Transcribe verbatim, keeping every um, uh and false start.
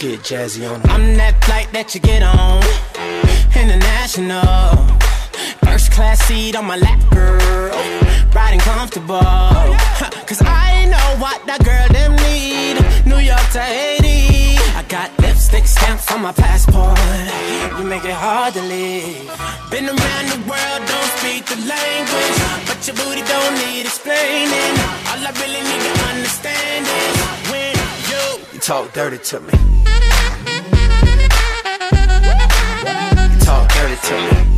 get jazzy on it. I'm that flight that you get on, international. First class seat on my lap, girl, riding comfortable. Cause I know what that girl them need. New York to Haiti, I got lipstick stamps on my passport. You make it hard to leave. Been around the world, don't speak the language, but your booty don't need explaining. All I really need to understand is when you, you talk dirty to me. You talk dirty to me.